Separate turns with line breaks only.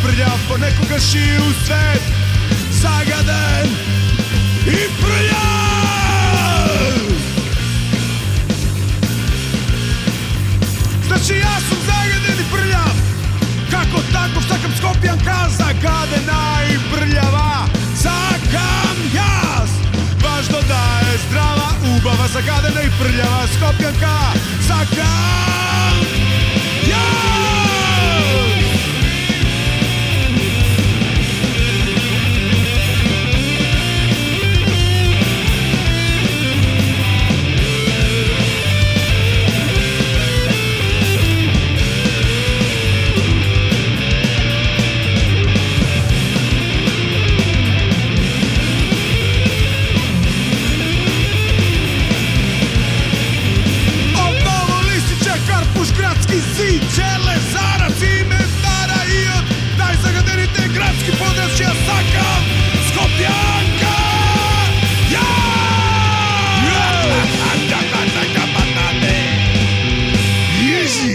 prljav, ponekoga šiju svet zagaden i prljav. Znači ja sam zagaden i prljav, kako tako štakam Skopjanka, zagadena i prljava, sakam jas. Važno da je zdrava ubava, zagadena i prljava Skopjanka, sakam